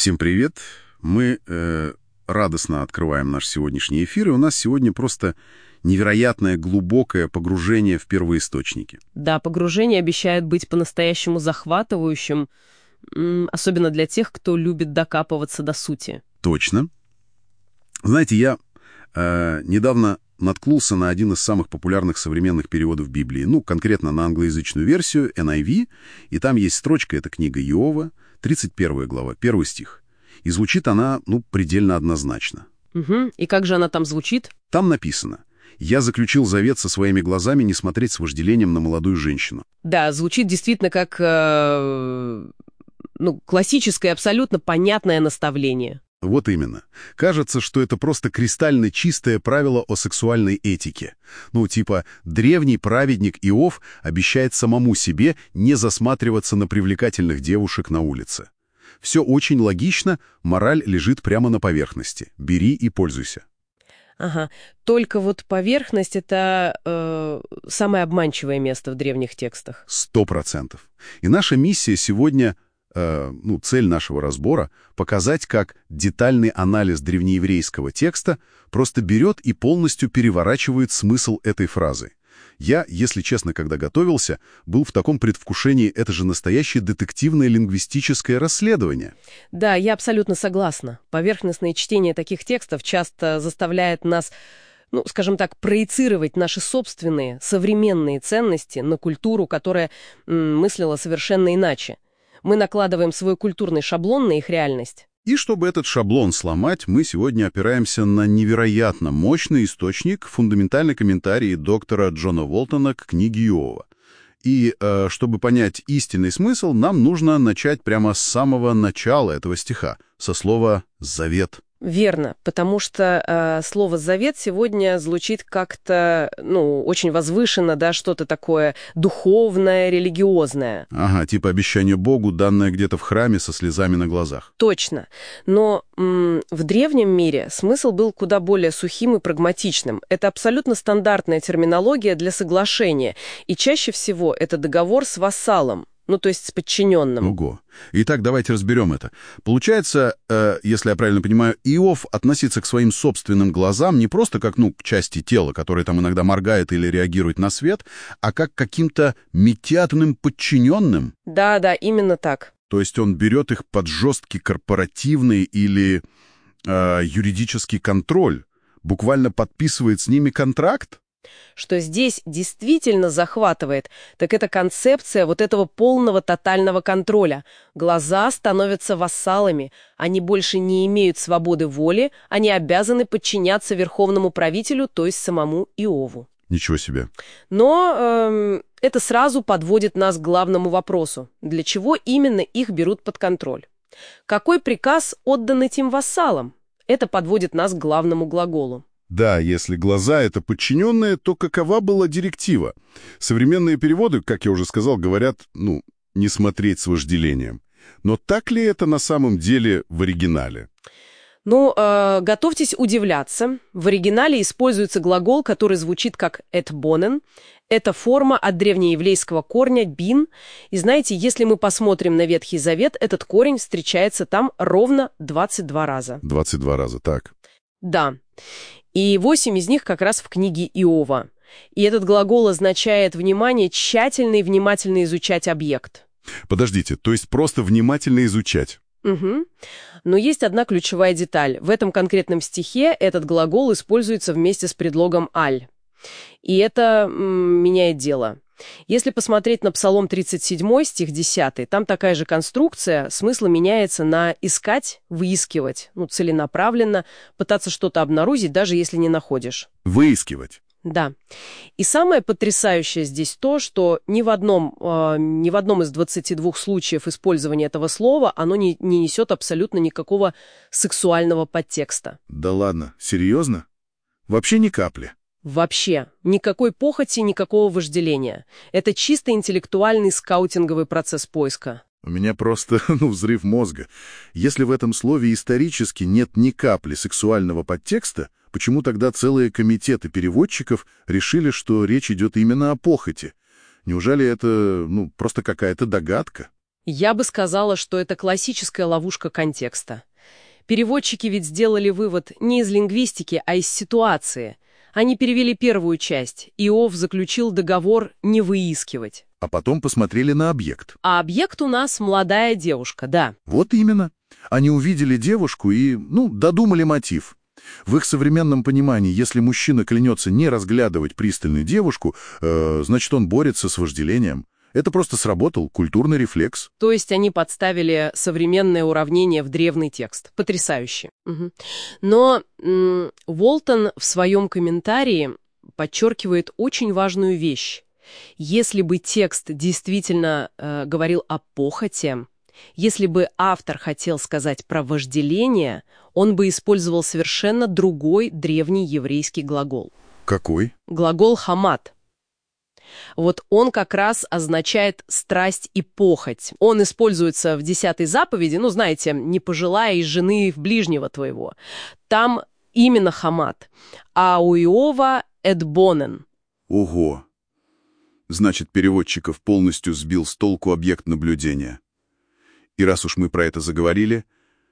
Всем привет! Мы радостно открываем наш сегодняшний эфир, и у нас сегодня просто невероятное глубокое погружение в первоисточники. Да, погружение обещает быть по-настоящему захватывающим, особенно для тех, кто любит докапываться до сути. Точно. Знаете, я недавно наткнулся на один из самых популярных современных переводов Библии, конкретно на англоязычную версию NIV, и там есть строчка, это книга Иова, 31 глава, 1 стих. И звучит она, предельно однозначно. Угу. И как же она там звучит? Там написано: «Я заключил завет со своими глазами не смотреть с вожделением на молодую женщину». Да, звучит действительно как классическое, абсолютно понятное наставление. Вот именно. Кажется, что это просто кристально чистое правило о сексуальной этике. Древний праведник Иов обещает самому себе не засматриваться на привлекательных девушек на улице. Все очень логично, мораль лежит прямо на поверхности. Бери и пользуйся. Ага. Только вот поверхность — это самое обманчивое место в древних текстах. 100%. И наша миссия сегодня... цель нашего разбора — показать, как детальный анализ древнееврейского текста просто берет и полностью переворачивает смысл этой фразы. Я, если честно, когда готовился, был в таком предвкушении, это же настоящее детективное лингвистическое расследование. Да, я абсолютно согласна. Поверхностное чтение таких текстов часто заставляет нас, скажем так, проецировать наши собственные современные ценности на культуру, которая мыслила совершенно иначе. Мы накладываем свой культурный шаблон на их реальность. И чтобы этот шаблон сломать, мы сегодня опираемся на невероятно мощный источник, фундаментальный комментарий доктора Джона Уолтона к книге Иова. И чтобы понять истинный смысл, нам нужно начать прямо с самого начала этого стиха, со слова «завет». Верно, потому что слово «завет» сегодня звучит как-то, очень возвышенно, да, что-то такое духовное, религиозное. Ага, типа обещание Богу, данное где-то в храме со слезами на глазах. Точно. Но в древнем мире смысл был куда более сухим и прагматичным. Это абсолютно стандартная терминология для соглашения. И чаще всего это договор с вассалом. То есть с подчиненным. Ого. Итак, давайте разберем это. Получается, если я правильно понимаю, Иов относится к своим собственным глазам не просто как, к части тела, которая там иногда моргает или реагирует на свет, а как к каким-то медиаторным подчиненным? Да, именно так. То есть он берет их под жесткий корпоративный или юридический контроль, буквально подписывает с ними контракт? Что здесь действительно захватывает, так это концепция вот этого полного тотального контроля. Глаза становятся вассалами, они больше не имеют свободы воли, они обязаны подчиняться верховному правителю, то есть самому Иову. Ничего себе. Но это сразу подводит нас к главному вопросу. Для чего именно их берут под контроль? Какой приказ отдан этим вассалам? Это подводит нас к главному глаголу. Да, если глаза — это подчиненные, то какова была директива? Современные переводы, как я уже сказал, говорят, не смотреть с вожделением. Но так ли это на самом деле в оригинале? Готовьтесь удивляться. В оригинале используется глагол, который звучит как «этбонен». Это форма от древнееврейского корня «бин». И знаете, если мы посмотрим на Ветхий Завет, этот корень встречается там ровно 22 раза. 22 раза, так. Да. И 8 из них как раз в книге Иова. И этот глагол означает тщательно и внимательно изучать объект. Подождите, то есть просто внимательно изучать? Угу. Но есть одна ключевая деталь. В этом конкретном стихе этот глагол используется вместе с предлогом «аль». И это меняет дело. Если посмотреть на Псалом 37, стих 10, там такая же конструкция, смысл меняется на «искать», «выискивать», целенаправленно, пытаться что-то обнаружить, даже если не находишь. Выискивать. Да. И самое потрясающее здесь то, что ни в одном из 22 случаев использования этого слова оно не несет абсолютно никакого сексуального подтекста. Да ладно, серьезно? Вообще ни капли? Вообще. Никакой похоти, никакого вожделения. Это чисто интеллектуальный скаутинговый процесс поиска. У меня просто, взрыв мозга. Если в этом слове исторически нет ни капли сексуального подтекста, почему тогда целые комитеты переводчиков решили, что речь идет именно о похоти? Неужели это, просто какая-то догадка? Я бы сказала, что это классическая ловушка контекста. Переводчики ведь сделали вывод не из лингвистики, а из ситуации. Они перевели первую часть. Иов заключил договор не выискивать. А потом посмотрели на объект. А объект у нас молодая девушка, да. Вот именно. Они увидели девушку и, додумали мотив. В их современном понимании, если мужчина клянется не разглядывать пристально девушку, значит, он борется с вожделением. Это просто сработал культурный рефлекс. То есть они подставили современное уравнение в древний текст. Потрясающе. Мгм. Но Уолтон в своем комментарии подчеркивает очень важную вещь. Если бы текст действительно говорил о похоти, если бы автор хотел сказать про вожделение, он бы использовал совершенно другой древний еврейский глагол. Какой? Глагол «хамат». Вот он как раз означает страсть и похоть. Он используется в 10-й заповеди, знаете, «не пожелай из жены ближнего твоего». Там именно хамат. А у Иова эдбонен. Ого! Значит, переводчиков полностью сбил с толку объект наблюдения. И раз уж мы про это заговорили,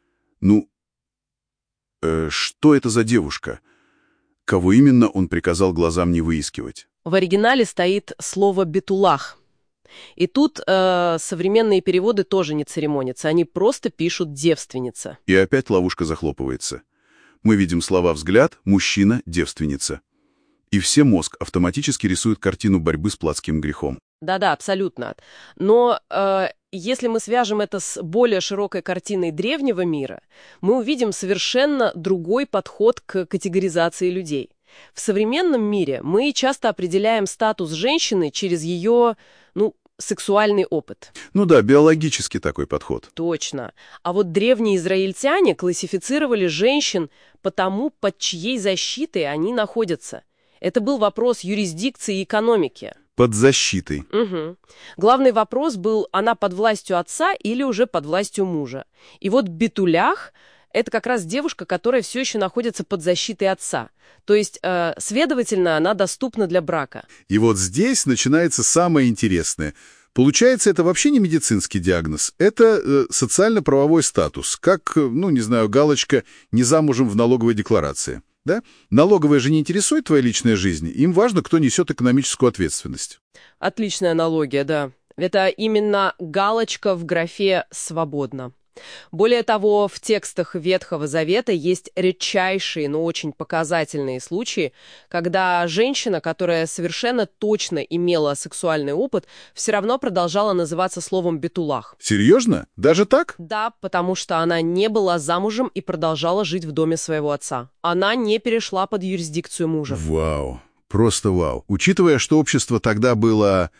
что это за девушка? Кого именно он приказал глазам не выискивать? В оригинале стоит слово «бетулах». И тут современные переводы тоже не церемонятся, они просто пишут «девственница». И опять ловушка захлопывается. Мы видим слова «взгляд», «мужчина», «девственница». И все мозг автоматически рисует картину борьбы с плотским грехом. Да-да, абсолютно. Но если мы свяжем это с более широкой картиной древнего мира, мы увидим совершенно другой подход к категоризации людей. В современном мире мы часто определяем статус женщины через ее, сексуальный опыт. Биологический такой подход. Точно. А вот древние израильтяне классифицировали женщин по тому, под чьей защитой они находятся. Это был вопрос юрисдикции и экономики. Под защитой. Угу. Главный вопрос был, она под властью отца или уже под властью мужа. И вот бетулях – это как раз девушка, которая все еще находится под защитой отца. То есть, следовательно, она доступна для брака. И вот здесь начинается самое интересное. Получается, это вообще не медицинский диагноз. Это социально-правовой статус. Как, галочка «не замужем» в налоговой декларации. Да? Налоговая же не интересует твоя личная жизнь. Им важно, кто несет экономическую ответственность. Отличная аналогия, да. Это именно галочка в графе «свободно». Более того, в текстах Ветхого Завета есть редчайшие, но очень показательные случаи, когда женщина, которая совершенно точно имела сексуальный опыт, все равно продолжала называться словом «бетулах». Серьезно? Даже так? Да, потому что она не была замужем и продолжала жить в доме своего отца. Она не перешла под юрисдикцию мужа. Вау. Просто вау. Учитывая, что общество тогда было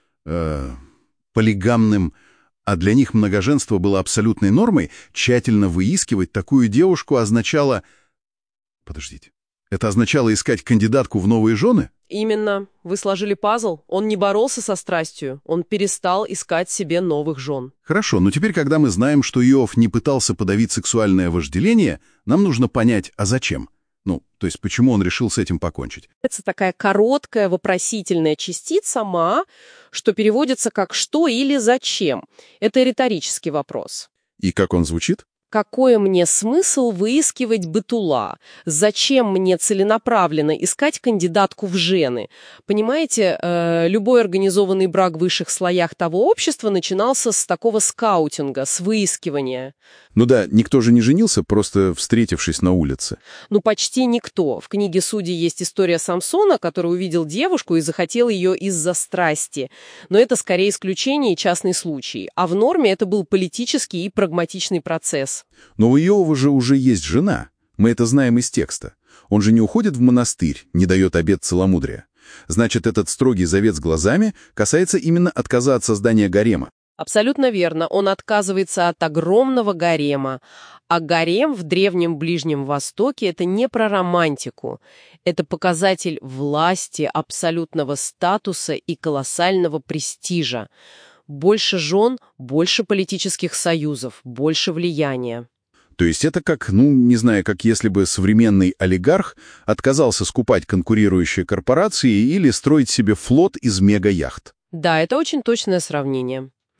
полигамным, а для них многоженство было абсолютной нормой, тщательно выискивать такую девушку означало... Подождите. Это означало искать кандидатку в новые жены? Именно. Вы сложили пазл. Он не боролся со страстью. Он перестал искать себе новых жен. Хорошо, но теперь, когда мы знаем, что Иов не пытался подавить сексуальное вожделение, нам нужно понять, а зачем? То есть почему он решил с этим покончить? Это такая короткая вопросительная частица «ма», что переводится как «что» или «зачем». Это риторический вопрос. И как он звучит? Какой мне смысл выискивать бетула? Зачем мне целенаправленно искать кандидатку в жены? Понимаете, любой организованный брак в высших слоях того общества начинался с такого скаутинга, с выискивания. Никто же не женился, просто встретившись на улице. Почти никто. В книге «Судей» есть история Самсона, который увидел девушку и захотел ее из-за страсти. Но это скорее исключение и частный случай. А в норме это был политический и прагматичный процесс. Но у Иова же уже есть жена. Мы это знаем из текста. Он же не уходит в монастырь, не дает обет целомудрия. Значит, этот строгий завет с глазами касается именно отказа от создания гарема. Абсолютно верно. Он отказывается от огромного гарема. А гарем в Древнем Ближнем Востоке – это не про романтику. Это показатель власти, абсолютного статуса и колоссального престижа. Больше жен, больше политических союзов, больше влияния. То есть это как, как если бы современный олигарх отказался скупать конкурирующие корпорации или строить себе флот из мега-яхт. Да, это очень точное сравнение.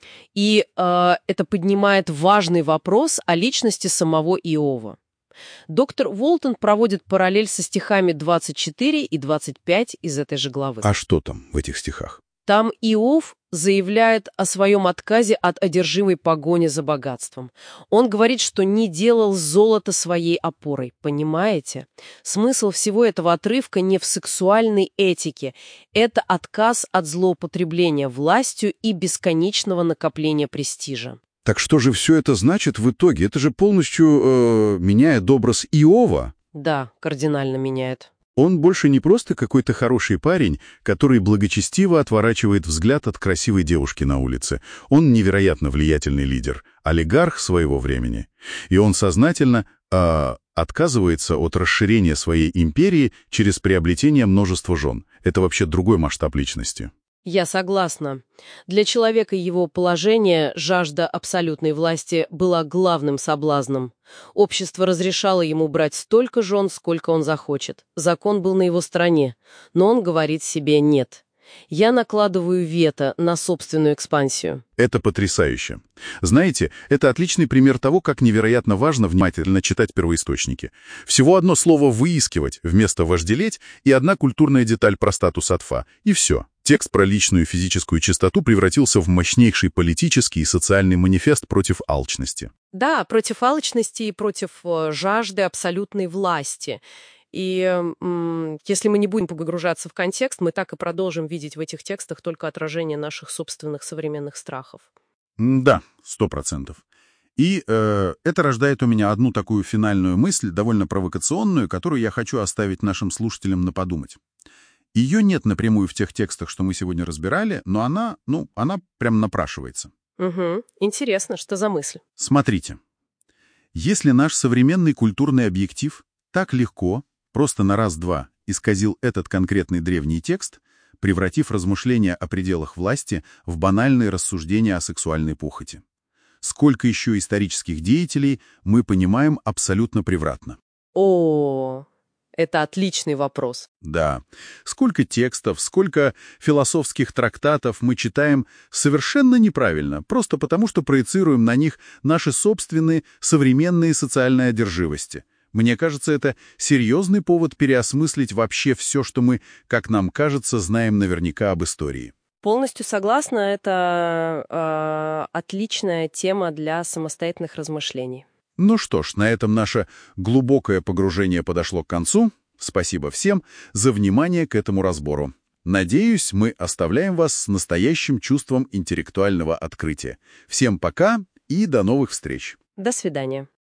И это поднимает важный вопрос о личности самого Иова. Доктор Уолтон проводит параллель со стихами 24 и 25 из этой же главы. А что там в этих стихах? Там Иов заявляет о своем отказе от одержимой погони за богатством. Он говорит, что не делал золото своей опорой, понимаете? Смысл всего этого отрывка не в сексуальной этике. Это отказ от злоупотребления властью и бесконечного накопления престижа. Так что же все это значит в итоге? Это же полностью меняет образ Иова. Да, кардинально меняет. Он больше не просто какой-то хороший парень, который благочестиво отворачивает взгляд от красивой девушки на улице. Он невероятно влиятельный лидер, олигарх своего времени. И он сознательно отказывается от расширения своей империи через приобретение множества жен. Это вообще другой масштаб личности. Я согласна. Для человека его положения жажда абсолютной власти была главным соблазном. Общество разрешало ему брать столько жен, сколько он захочет. Закон был на его стороне, но он говорит себе «нет». Я накладываю вето на собственную экспансию. Это потрясающе. Знаете, это отличный пример того, как невероятно важно внимательно читать первоисточники. Всего одно слово «выискивать» вместо «вожделеть» и одна культурная деталь про статус отфа. И все. Текст про личную физическую чистоту превратился в мощнейший политический и социальный манифест против алчности. Да, против алчности и против жажды абсолютной власти. И если мы не будем погружаться в контекст, мы так и продолжим видеть в этих текстах только отражение наших собственных современных страхов. Да, 100%. И это рождает у меня одну такую финальную мысль, довольно провокационную, которую я хочу оставить нашим слушателям на подумать. Ее нет напрямую в тех текстах, что мы сегодня разбирали, но она прям напрашивается. Угу. Интересно, что за мысль? Смотрите. Если наш современный культурный объектив так легко, просто на раз-два, исказил этот конкретный древний текст, превратив размышления о пределах власти в банальные рассуждения о сексуальной похоти. Сколько еще исторических деятелей мы понимаем абсолютно превратно? О, это отличный вопрос. Да. Сколько текстов, сколько философских трактатов мы читаем совершенно неправильно, просто потому что проецируем на них наши собственные современные социальные одержимости. Мне кажется, это серьезный повод переосмыслить вообще все, что мы, как нам кажется, знаем наверняка об истории. Полностью согласна, это отличная тема для самостоятельных размышлений. Ну что ж, на этом наше глубокое погружение подошло к концу. Спасибо всем за внимание к этому разбору. Надеюсь, мы оставляем вас с настоящим чувством интеллектуального открытия. Всем пока и до новых встреч. До свидания.